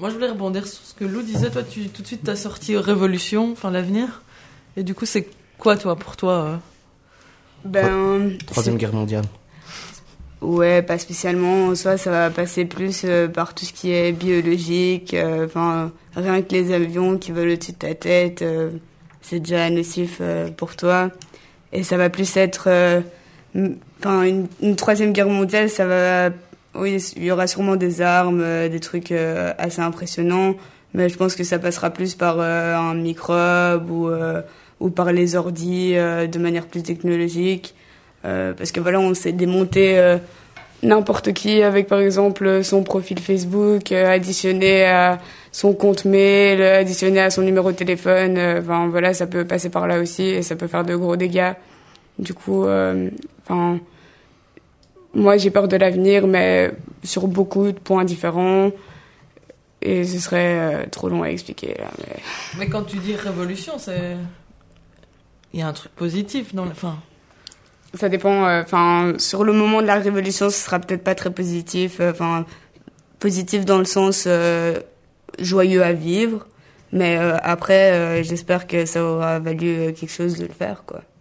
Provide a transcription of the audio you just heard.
Moi, je voulais rebondir sur ce que Lou disait. Toi, tout de suite, t'as sorti Révolution, enfin l'avenir. Et du coup, c'est quoi, toi, pour toi Troisième guerre mondiale. Ouais, pas spécialement. Soit ça va passer plus par tout ce qui est biologique. Rien que les avions qui volent au-dessus de ta tête, c'est déjà nocif pour toi. Et ça va plus être... une troisième guerre mondiale, ça va... Oui, il y aura sûrement des armes, des trucs assez impressionnants. Mais je pense que ça passera plus par un microbe ou par les ordis de manière plus technologique. Parce que voilà, on sait démonter n'importe qui avec par exemple son profil Facebook, additionné à son compte mail, additionné à son numéro de téléphone. Voilà, ça peut passer par là aussi et ça peut faire de gros dégâts. Du coup, moi j'ai peur de l'avenir, mais sur beaucoup de points différents. Et ce serait trop long à expliquer. Là, mais quand tu dis révolution, il y a un truc positif dans Ça dépend. Sur le moment de la révolution, ce sera peut-être pas très positif. Positif dans le sens joyeux à vivre. Mais après, j'espère que ça aura valu quelque chose de le faire, quoi.